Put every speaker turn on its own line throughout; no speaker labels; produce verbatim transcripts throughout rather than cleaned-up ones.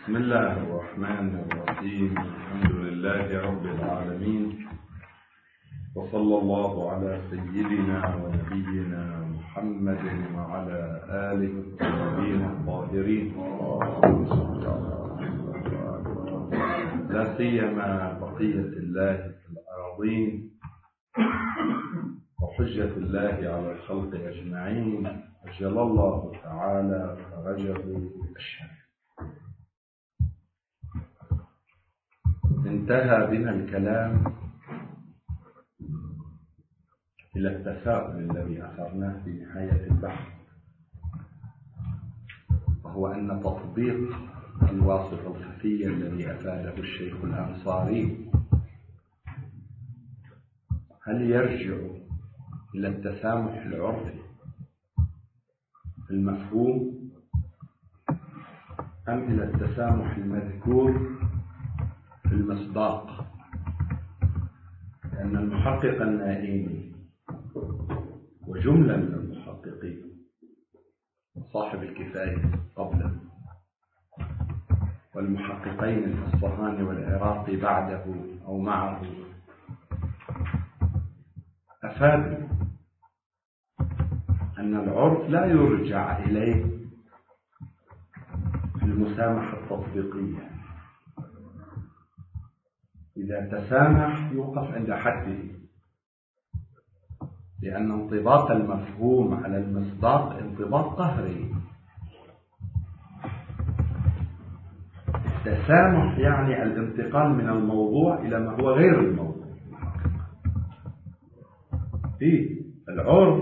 بسم الله الرحمن الرحيم. الحمد لله رب العالمين، وصلى الله على سيدنا ونبينا محمد وعلى آله الطيبين الطاهرين، لا سيما بقية الله في الأراضين وحجة الله على الخلق أجمعين، أجل الله تعالى فرجه الشريف. انتهى بنا الكلام إلى التساؤل الذي أثرناه في نهاية البحث، وهو أن تطبيق الواسطة الخفية الذي أفاده الشيخ الأنصاري هل يرجع إلى التسامح العرفي في المفهوم أم إلى التسامح المذكور في المصداق؟ لأن المحقق النائمي وجملة من المحققين صاحب الكفاية قبله والمحققين الأصفهاني والعراقي بعده أو معه أفادوا أن العرف لا يرجع إليه في المسامحة التطبيقية. إذا تسامح يوقف عند حده، لأن انطباق المفهوم على المصداق انطباق قهري. التسامح يعني الانتقال من الموضوع إلى ما هو غير الموضوع. في العرف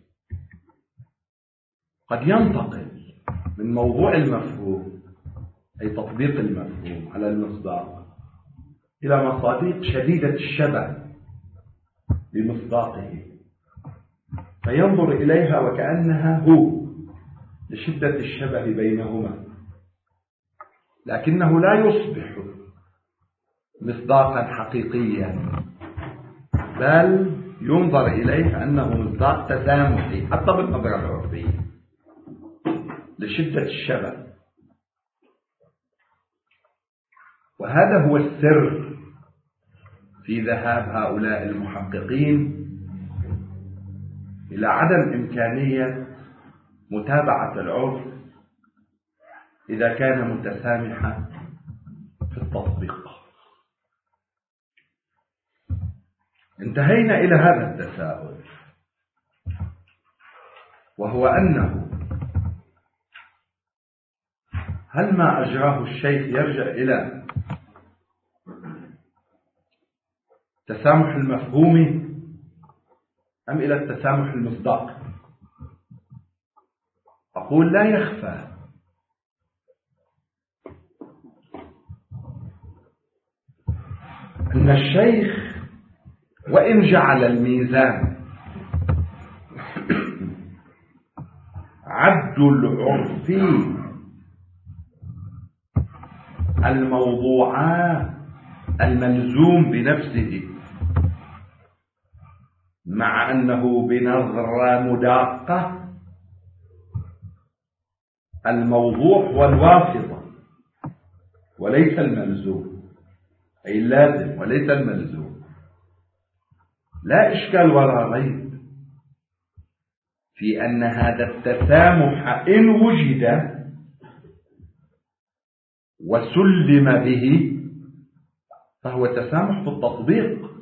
قد ينتقل من موضوع المفهوم أي تطبيق المفهوم على المصداق إلى مصادق شديدة الشبه بمصداقه، فينظر إليها وكأنها هو لشدة الشبه بينهما، لكنه لا يصبح مصداقا حقيقيا، بل ينظر إليه أنه مصداق تسامحي حتى بالنظرة العرفية لشدة الشبه. وهذا هو السر في ذهاب هؤلاء المحققين إلى عدم إمكانية متابعة العرف إذا كان متسامحا في التطبيق. انتهينا إلى هذا التساؤل، وهو أنه هل ما أجراه الشيخ يرجع إلى التسامح المفهومي أم إلى التسامح المصداقي؟ أقول لا يخفى أن الشيخ وإن جعل الميزان عد العرفي الموضوعات الملزوم بنفسه، مع أنه بنظرة مدققة الموضوع هو الواسطة وليس الملزوم، أي اللازم وليس الملزوم. لا إشكال ولا ريب في أن هذا التسامح إن وجد وسلم به فهو تسامح في التطبيق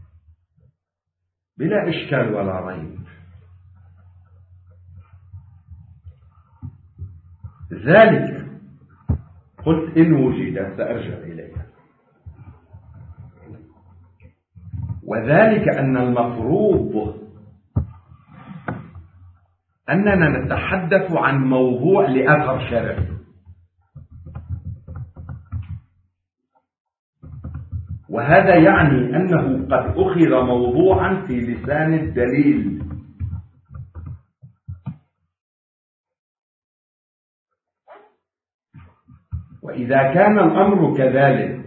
بلا إشكال ولا ريب. ذلك قلت إن وجد، سأرجع إليها. وذلك أن المفروض أننا نتحدث عن موضوع لأثر شرعي، وهذا يعني أنه قد أخذ موضوعا في لسان الدليل، وإذا كان الأمر كذلك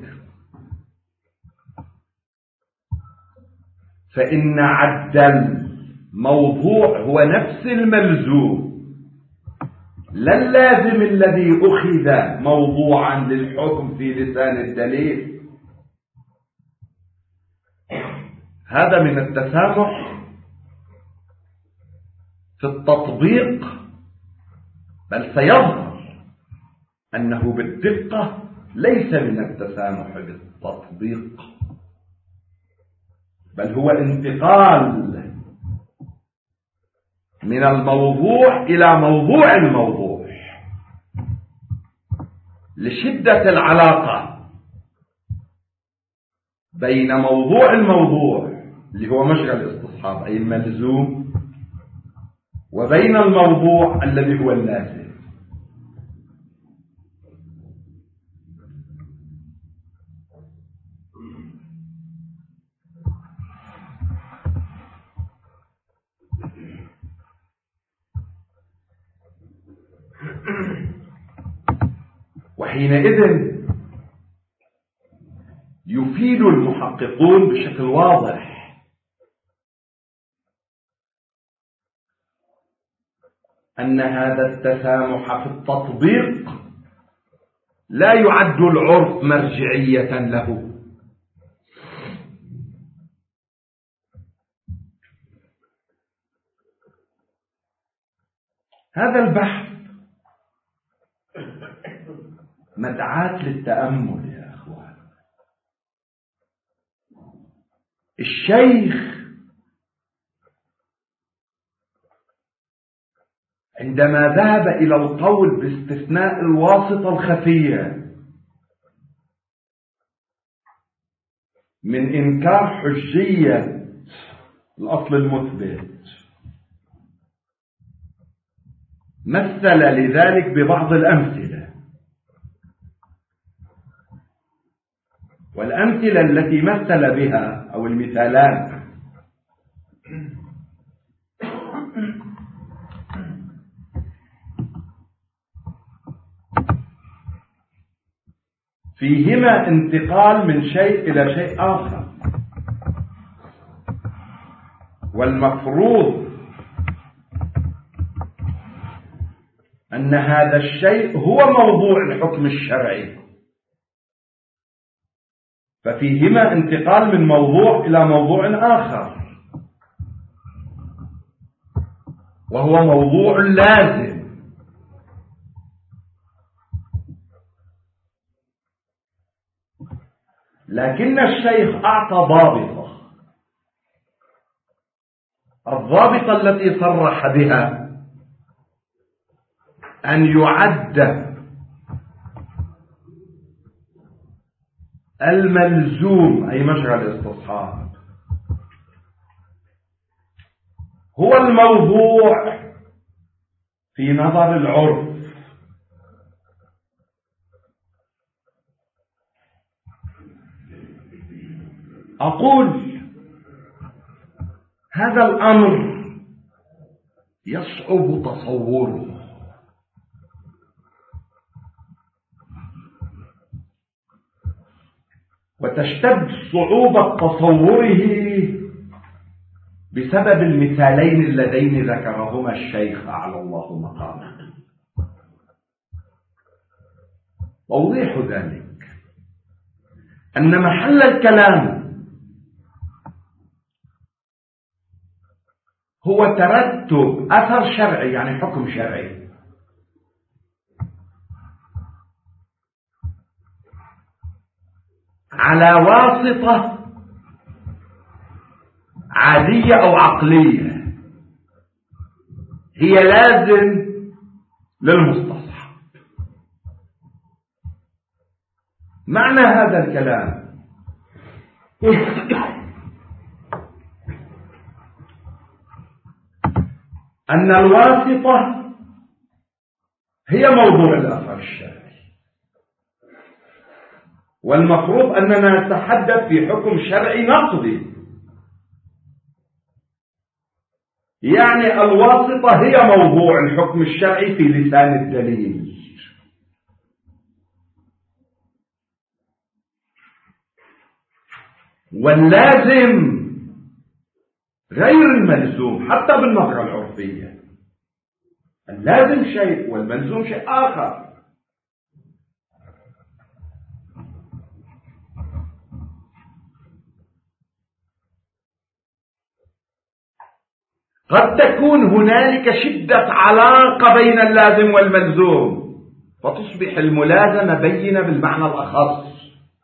فإن عد الموضوع هو نفس الملزوم لا اللازم الذي أخذ موضوعا للحكم في لسان الدليل. هذا من التسامح في التطبيق، بل سيظهر أنه بالدقة ليس من التسامح بالتطبيق، بل هو انتقال من الموضوع إلى موضوع الموضوع لشدة العلاقة بين موضوع الموضوع اللي هو مشغل الاستصحاب أي الملزوم، وبين الموضوع الذي هو اللازم. وحينئذ يفيد المحققون بشكل واضح أن هذا التسامح في التطبيق لا يعد العرف مرجعية له، هذا البحث مدعاة للتأمل يا أخوان. الشيخ عندما ذهب إلى القول باستثناء الواسطة الخفية من إنكار حجية الأصل المثبت، مثل لذلك ببعض الأمثلة، والأمثلة التي مثل بها أو المثالات فيهما انتقال من شيء إلى شيء آخر، والمفروض أن هذا الشيء هو موضوع الحكم الشرعي، ففيهما انتقال من موضوع إلى موضوع آخر، وهو موضوع لازم. لكن الشيخ أعطى ضابطة، الضابطة التي صرح بها أن يعد الملزوم أي مشغل الاستصحاب هو الموضوع في نظر العرف، أقول هذا الأمر يصعب تصوره، وتشتد صعوبة تصوره بسبب المثالين اللذين ذكرهما الشيخ أعلى الله مقامه. توضيح ذلك أن محل الكلام هو ترتب أثر شرعي، يعني حكم شرعي، على واسطة عادية أو عقلية هي لازم للمستصحب. معنى هذا الكلام أن الواسطة هي موضوع الأثر الشرعي، والمفروض أننا نتحدث في حكم شرعي نقضي، يعني الواسطة هي موضوع الحكم الشرعي في لسان الدليل. واللازم غير الملزوم حتى بالنظرة العرفية، اللازم شيء والملزوم شيء آخر. قد تكون هنالك شدة علاقة بين اللازم والملزوم فتصبح الملازمة بينة بالمعنى الأخص،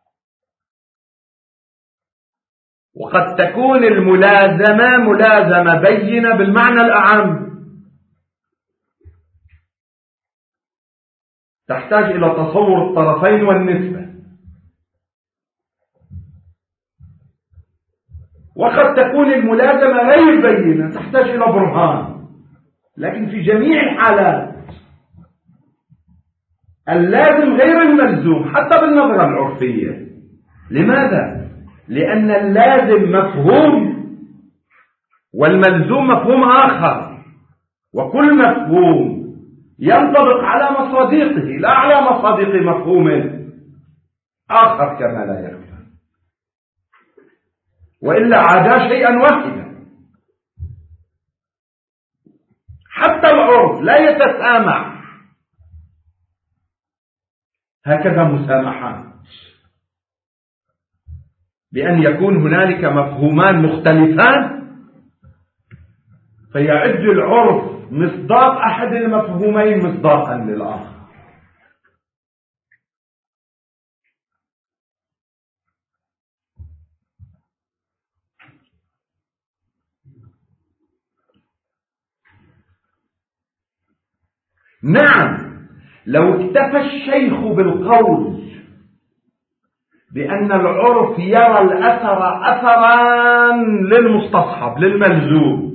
وقد تكون الملازمة ملازمة بينة بالمعنى الأعم، تحتاج إلى تصور الطرفين والنسبة. وقد تكون الملازمة غير بينة تحتاج إلى برهان. لكن في جميع الحالات اللازم غير الملزوم حتى بالنظرة العرفية. لماذا؟ لأن اللازم مفهوم والملزوم مفهوم آخر، وكل مفهوم ينطبق على مصادقه لا على مصادق مفهوم آخر كما لا يخفى، وإلا عادا شيئا واحدا. حتى العرف لا يتسامح هكذا مسامحات، بأن يكون هنالك مفهومان مختلفان فيعد العرف مصداق أحد المفهومين مصداقا للآخر. نعم، لو اكتفى الشيخ بالقول بأن العرف يرى الأثر أثرا للمستصحب للملزوم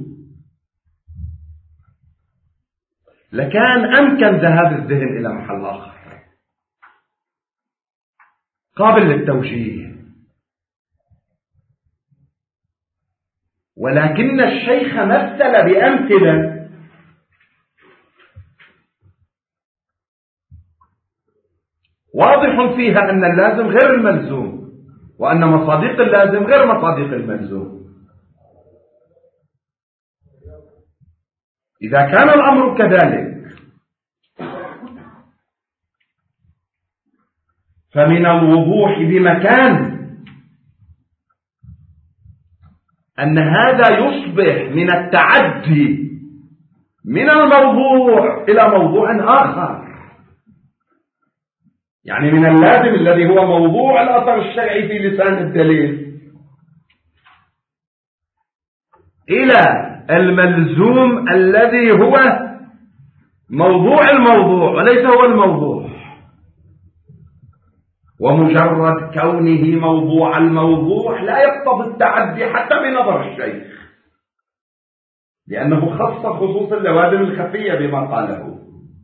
لكان أمكن ذهاب الذهن إلى محل آخر قابل للتوجيه. ولكن الشيخ مثل بأمثلة واضح فيها أن اللازم غير الملزوم وأن مصادق اللازم غير مصادق الملزوم. إذا كان الأمر كذلك فمن الوضوح بمكان أن هذا يصبح من التعدي من الموضوع إلى موضوع آخر، يعني من اللازم الذي هو موضوع الأثر الشرعي في لسان الدليل إلى الملزوم الذي هو موضوع الموضوع وليس هو الموضوع. ومجرد كونه موضوع الموضوع لا يقتضي التعدي حتى بنظر الشيخ، لأنه خص خصوص اللوازم الخفية بما قاله.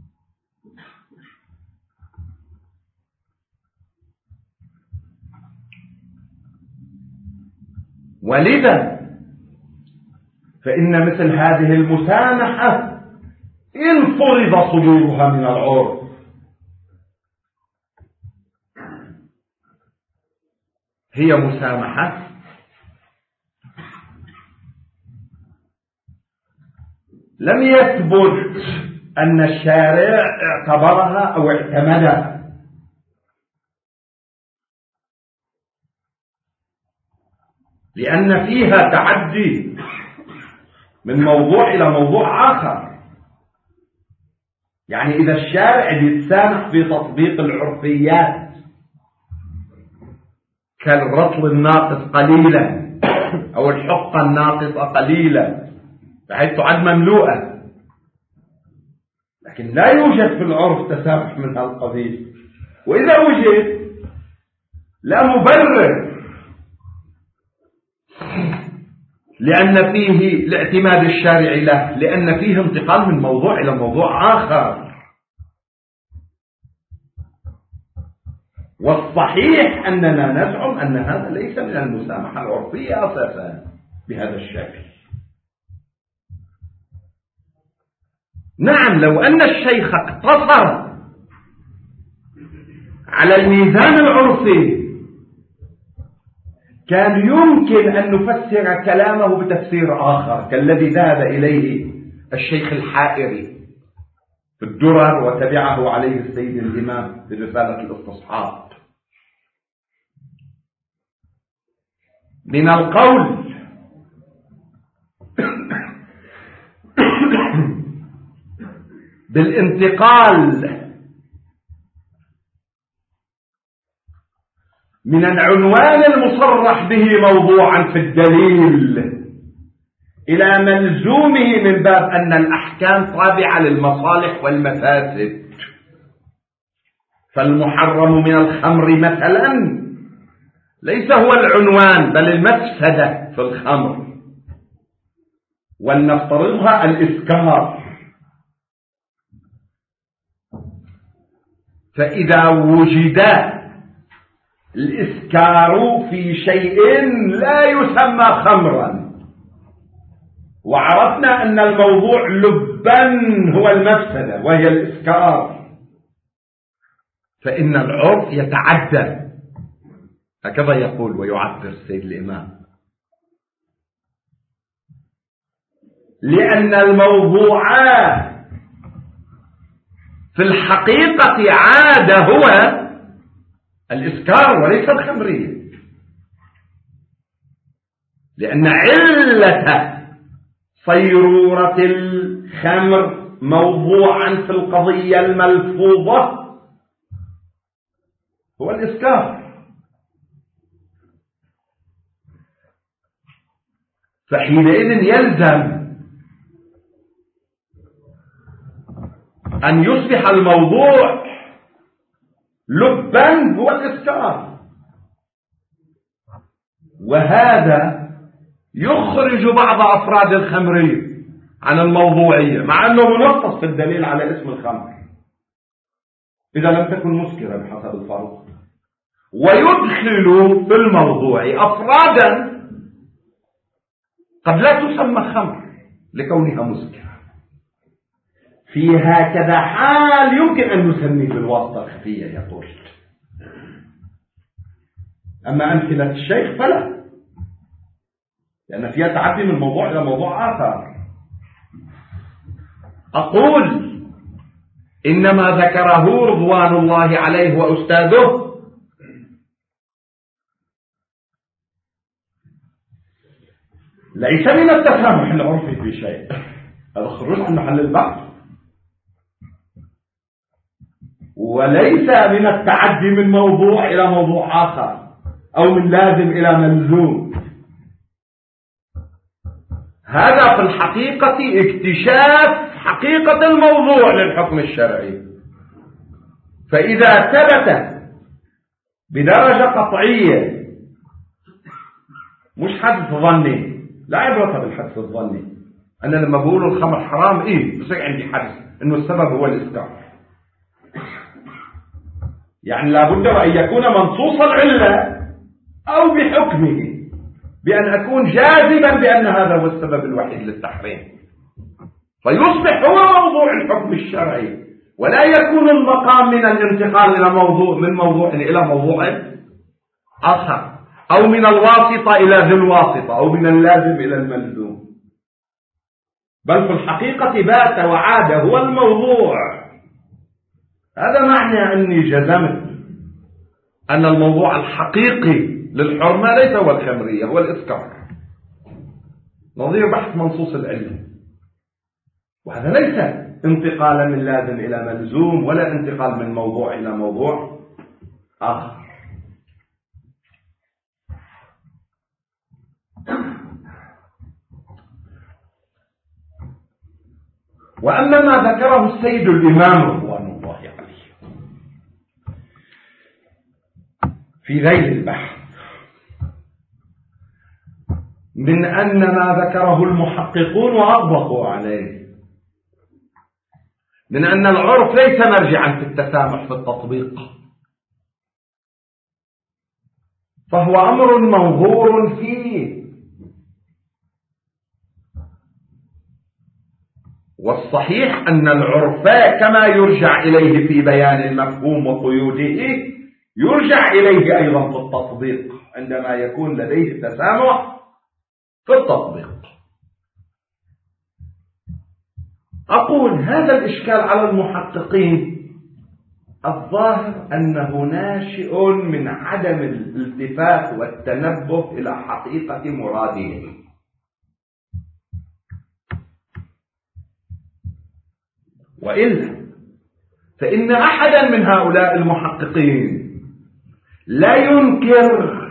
ولذا فإن مثل هذه المسامحة إن فرض صدورها من العرف هي مسامحة لم يثبت أن الشارع اعتبرها أو اعتمدها، لأن فيها تعدي من موضوع إلى موضوع آخر. يعني إذا الشارع يتسامح في تطبيق العرفيات كالرطل الناقص قليلا أو الحقة الناقصة قليلا بحيث تعد مملوءة، لكن لا يوجد في العرف تسامح من هالقبيل. وإذا وجد لا مبرر لأن فيه الاعتماد الشارعي له، لأن فيه انتقال من موضوع إلى موضوع آخر. والصحيح أننا نزعم أن هذا ليس من المسامحة العرفية أساسا بهذا الشكل. نعم، لو أن الشيخ اقتصر على الميزان العرفي كان يمكن أن نفسر كلامه بتفسير آخر كالذي ذهب إليه الشيخ الحائري في الدرر، وتبعه عليه السيد الإمام في رسالة الاستصحاب. من القول بالانتقال من العنوان المصرح به موضوعا في الدليل إلى ملزومه من باب أن الأحكام تابعة للمصالح والمفاسد، فالمحرم من الخمر مثلا ليس هو العنوان بل المفسدة في الخمر، ولنفترضها الإسكار. فإذا وجد الإسكار في شيء لا يسمى خمرا، وعرفنا أن الموضوع لبا هو المفسدة وهي الإسكار، فإن العرف يتعدى، هكذا يقول ويعبر السيد الإمام، لأن الموضوع في الحقيقة عاد هو الإسكار وليس الخمرية، لأن علة صيرورة الخمر موضوعا في القضية الملفوظة هو الإسكار. فحينئذ يلزم أن يصبح الموضوع لبا هو الإسكار، وهذا يخرج بعض أفراد الخمرية عن الموضوعية مع أنه منصص في الدليل على اسم الخمر إذا لم تكن مسكرة بحسب الفرض، ويدخل في الموضوع أفرادا قد لا تسمى خمر لكونها مسكرة. في هكذا حال يمكن أن نسميه بالواسطة الخفية يقول، أما أمثلة الشيخ فلا، لأن فيها تعدي من موضوع إلى موضوع آخر. أقول إنما ذكره رضوان الله عليه وأستاذه ليس من التسامح العرفي في شيء، هذا خروج عن محل البحث، وليس من التعدي من موضوع إلى موضوع آخر أو من لازم إلى ملزوم. هذا في الحقيقة اكتشاف حقيقة الموضوع للحكم الشرعي، فإذا ثبت بدرجة قطعية مش حدث ظني، لا عبرة بالحدث الظني، أنا لما بقول الخمر حرام إيه بصير عندي حدث إنه السبب هو الإسكار، يعني لابد أن يكون منصوص العلة أو بحكمه بأن أكون جاذبا بأن هذا هو السبب الوحيد للتحريم، فيصبح هو موضوع الحكم الشرعي، ولا يكون المقام من الانتقال إلى موضوع من موضوع إلى موضوع آخر، أو من الواسطة إلى ذي الواسطة، أو من اللازم إلى الملزوم، بل في الحقيقة بات وعاد هو الموضوع. هذا معنى أني جزمت أن الموضوع الحقيقي للحرمة ليس هو الخمرية، هو الإسكار، نظير بحث منصوص العلة، وهذا ليس انتقالا من لازم إلى ملزوم ولا انتقال من موضوع إلى موضوع آخر. وأما ما ذكره السيد الإمام رضوان الله عليه في ذيل البحث من أن ما ذكره المحققون وأطبقوا عليه من أن العرف ليس مرجعا في التسامح في التطبيق، فهو أمر منظور فيه، والصحيح أن العرف كما يرجع إليه في بيان المفهوم وقيوده يرجع إليه أيضا في التطبيق عندما يكون لديه تسامح في التطبيق. أقول هذا الإشكال على المحققين الظاهر أنه ناشئ من عدم الالتفات والتنبه إلى حقيقة مراده. وإلا فإن أحدا من هؤلاء المحققين لا ينكر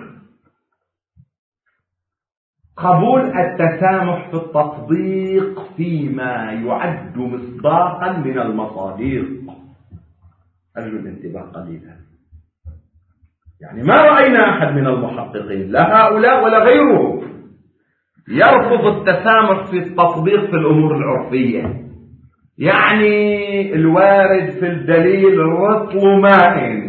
قبول التسامح في التطبيق فيما يعد مصداقا من المصادق. أرجو الانتباه قليلا. يعني ما رأينا أحد من المحققين لا هؤلاء ولا غيرهم يرفض التسامح في التطبيق في الأمور العرفية. يعني الوارد في الدليل رطل ماء.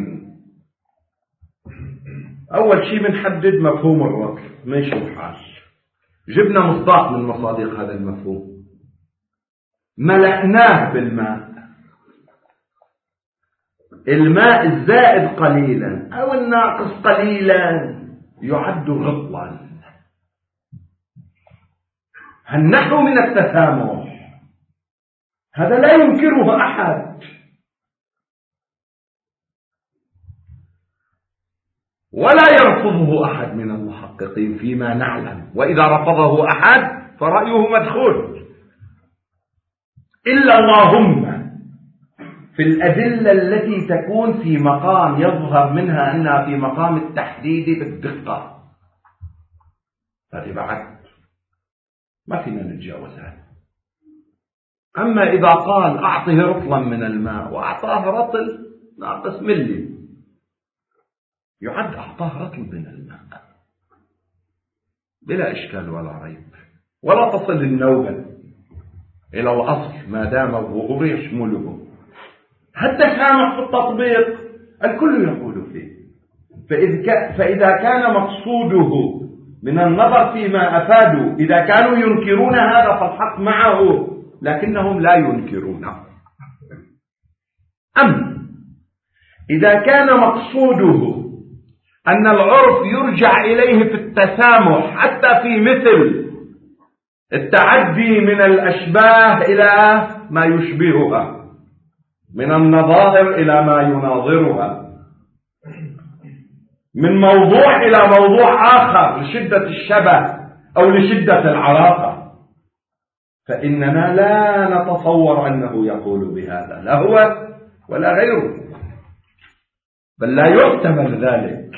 أول شيء بنحدد مفهوم الرطل، ماشي الحال، جبنا مصداق من مصادق هذا المفهوم، ملأناه بالماء، الماء الزائد قليلا أو الناقص قليلا يعد رطلا. النحو من التسامح هذا لا ينكره أحد، ولا يرفضه أحد من المحققين فيما نعلم، وإذا رفضه أحد فرأيه مدخول، إلا اللهم في الأدلة التي تكون في مقام يظهر منها أنها في مقام التحديد بالدقة، هذه بعد ما فينا نتجاوزها. أما إذا قال أعطه رطلا من الماء وأعطاه رطل ناقص ملي، يعد أعطاه رطل من الماء بلا إشكال ولا ريب، ولا تصل النوبة إلى الأصل ما دام الظهور يشمله. التسامح في التطبيق الكل يقول فيه، فإذا كان مقصوده من النظر فيما أفادوا إذا كانوا ينكرون هذا فالحق معه، لكنهم لا ينكرونه. أما إذا كان مقصوده أن العرف يرجع إليه في التسامح حتى في مثل التعدي من الأشباه إلى ما يشبهها، من النظائر إلى ما يناظرها، من موضوع إلى موضوع آخر لشدة الشبه أو لشدة العلاقة، فإننا لا نتصور أنه يقول بهذا، لا هو ولا غيره، بل لا يحتمل ذلك،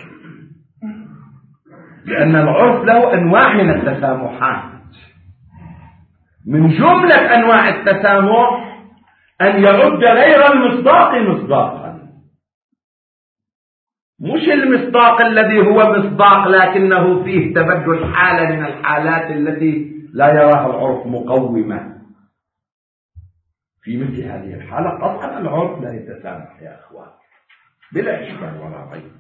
لأن العرف له أنواع من التسامحات. من جملة أنواع التسامح أن يعد غير المصداق مصداقا، مش المصداق الذي هو مصداق لكنه فيه تبدل حالة من الحالات التي لا يراها العرف مقومة. في مثل هذه الحالة قطعا العرف لا يتسامح يا أخوان بلا إشكال ولا ريب.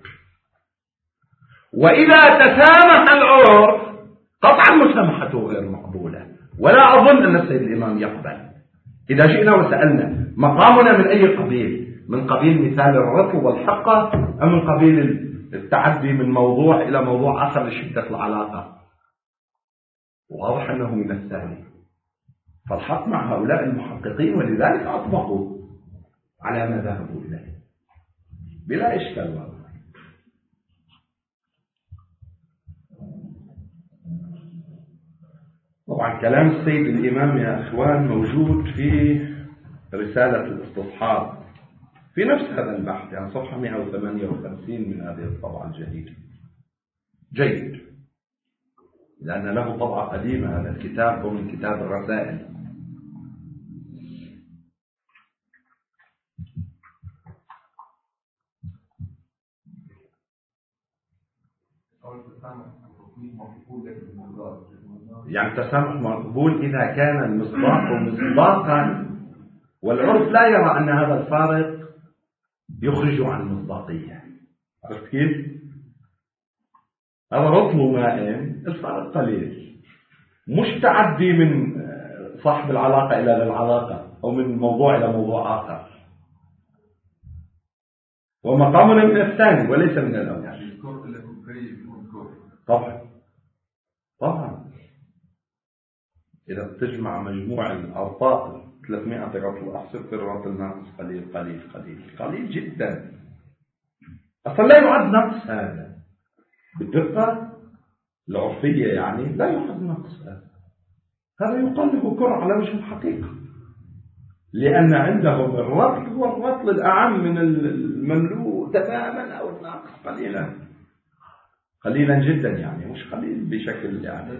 وإذا تسامح العرف قطعا مسامحته غير مقبولة، ولا أظن أن السيد الإمام يقبل. إذا جئنا وسألنا مقامنا من أي قبيل، من قبيل مثال الرطل والحقة أم من قبيل التعدي من موضوع إلى موضوع آخر لشدة العلاقة، واضح أنه من الثاني. فالحق مع هؤلاء المحققين، ولذلك أطبقوا على ما ذهبوا إليه بلا إشكال ولا. طبعا كلام السيد الإمام يا أخوان موجود في رسالة الاستصحاب في نفس هذا البحث، يعني صفحة مئة وثمانية وخمسين من هذه الطبعة الجديدة. جيد، لأن له طبعة قديمة هذا الكتاب، ومن كتاب الرسائل. يعني تسامح مقبول إذا كان المصداق مصداقا، والعرف لا يرى أن هذا الفارق يخرج عن المصداقية. عرفت كيف؟ هذا رطل ماء الفارق قليل، مش تعدي من صاحب العلاقة إلى العلاقة أو من موضوع إلى موضوع آخر. ومقامنا من الثاني وليس من الأول. طبعا طبعا إذا بتجمع مجموع الأرطاء ثلاثمائة رطل، أحسب الرطل ناقص قليل قليل قليل قليل جدا. أصلا لا يعد نقص هذا بالدقة العرفية، يعني لا يعد نقص هذا. هذا يقلب كرة على وجه الحقيقة، لأن عندهم الرطل هو الرطل الأعم من المملوء تماما أو الناقص قليلا قليلا جدا، يعني مش قليل بشكل يعني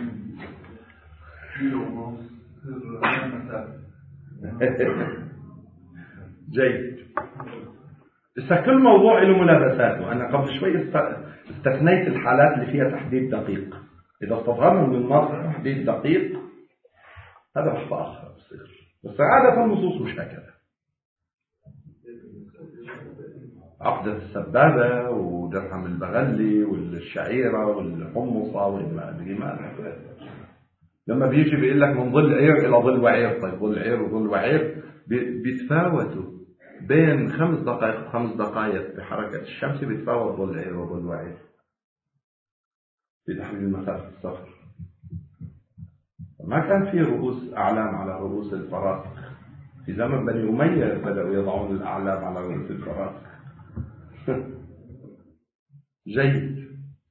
جيد. بس كل موضوع له ملابساته. أنا قبل شوي استثنيت الحالات اللي فيها تحديد دقيق. إذا استظهرنا من النص تحديد دقيق هذا بحث آخر بصير، بس عادة النصوص مش هكذا. عقدة السبابة ودرهم البغلي والشعيرة والحمصة والجمال، لما بيجي بيقول لك من ظل عير إلى ظل وعير، طيب ظل عير وظل وعير بيتفاوتوا بين خمس دقائق وخمس دقائق بحركة الشمس، بيتفاوت ظل عير وظل وعير في تحديد مسافة السفر. ما كان في رؤوس أعلام على رؤوس الفراسخ في زمن بني أمية، بدأوا يضعون الأعلام على رؤوس الفراسخ. جيد.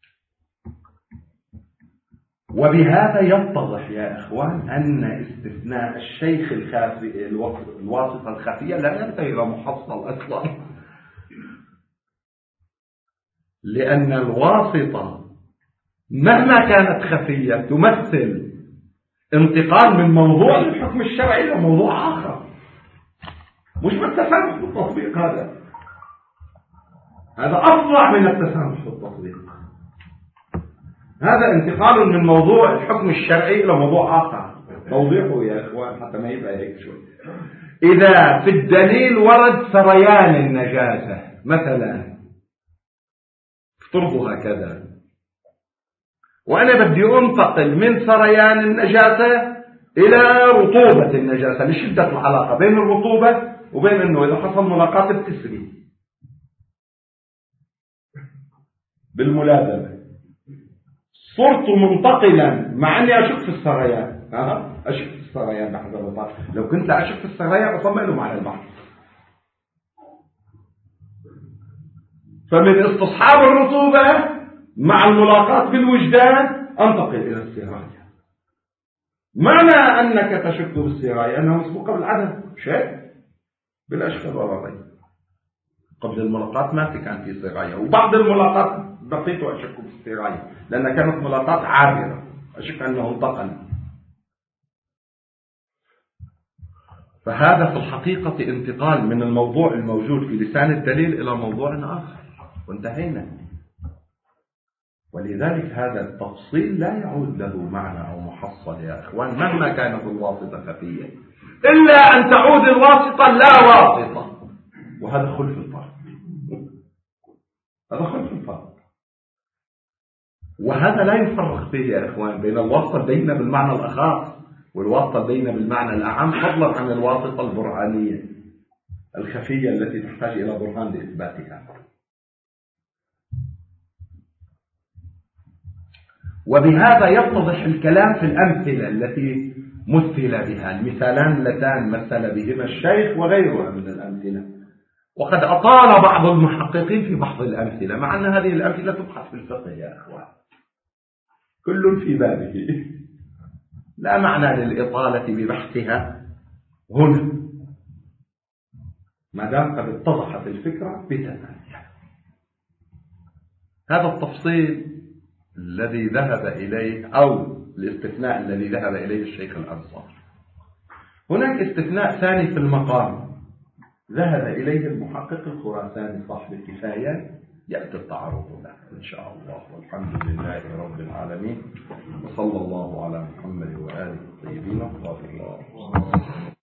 وبهذا يتضح يا إخوان أن استثناء الشيخ الخافي الواسطة الخفية لا ينتهي إلى محصل أصلا، لأن الواسطة مهما كانت خفية تمثل انتقال من موضوع الحكم الشرعي إلى موضوع آخر، مش بالتسامح في التطبيق. هذا هذا أفضل من التسامح في التطبيق. هذا انتقال من موضوع الحكم الشرعي إلى موضوع آخر. توضيحه يا إخوان حتى ما يبقى هيك شوي. إذا في الدليل ورد سريان النجاسة مثلا، افترضوا هكذا، وأنا بدي أنتقل من سريان النجاسة إلى رطوبة النجاسة لشدة العلاقة بين الرطوبة وبين أنه إذا حصل ملاقاة بتسري بالملازمة، صرت منتقلا مع أني أشك في السريان. أه؟ أشك في السريان بحث الرطوبة. لو كنت أشك في السريان أصلا له معنى البحث. فمن استصحاب الرطوبة مع الملاقاة بالوجدان أنتقل إلى السراية. معنى أنك تشك بالسراية أنه مسبوق بالعدم شيء بلا أشكال ولا ريب. قبل الملاقاة ما في كان في سراية، وبعد الملاقاة بقيت أشك بالسراية لأن كانت ملاقاة عابرة، أشك أنه انتقل. فهذا في الحقيقة انتقال من الموضوع الموجود في لسان الدليل إلى موضوع آخر وانتهينا. ولذلك هذا التفصيل لا يعود له معنى أو محصل يا إخوان مهما كانت الواسطة خفية، إلا أن تعود الواسطة لا واسطة، وهذا خلف الفرق. هذا خلف الفرق، وهذا لا يفرق فيه يا إخوان بين الواسطة البينة بالمعنى الأخص والواسطة البينة بالمعنى الأعم، فضلا عن الواسطة البرهانية الخفية التي تحتاج إلى برهان لإثباتها. وبهذا يتضح الكلام في الأمثلة التي مثل بها، المثالان اللتان مثل بهما الشيخ وغيرها من الأمثلة. وقد أطال بعض المحققين في بعض الأمثلة، مع أن هذه الأمثلة تبحث في الفقه يا أخوان، كل في بابه، لا معنى للإطالة ببحثها هنا ما دام قد اتضحت الفكرة بتمامها. هذا التفصيل الذي ذهب إليه أو الاستثناء الذي ذهب إليه الشيخ الأنصاري. هناك استثناء ثاني في المقام ذهب إليه المحقق الخراساني صاحب الكفاية، يأتي التعرض له إن شاء الله. والحمد لله رب العالمين، وصلى الله على محمد وآله الطيبين الطاهرين.